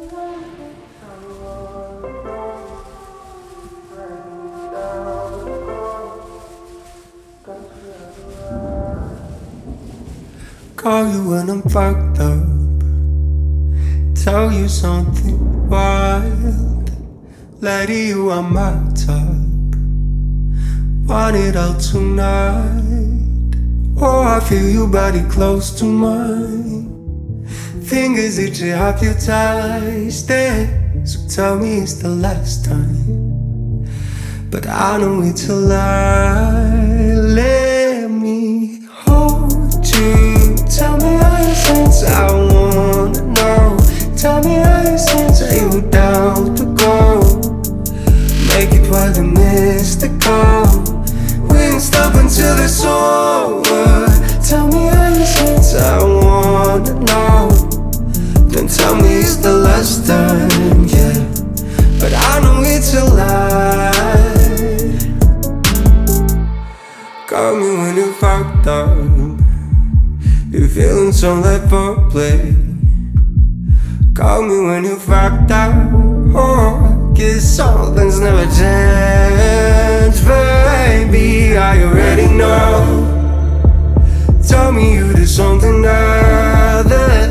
Call you when I'm fucked up, tell you something wild, lie to you on my top, want it all tonight. Oh, I feel your body close to mine, fingers itching off your thighs there. So tell me it's the last time, but I know it's a lie. Let me hold you. Tell me how you since I wanna know. Tell me how you since are you down to go? Make it while the mystical. We ain't stop until it's over. Tell me how you since I wanna know. Then tell me it's the last time, yeah. But I know it's a lie. Call me when you're fucked up, you're feeling some like foreplay. Call me when you're fucked up, oh, 'cause some things never change. Baby, I already know. Tell me you did something other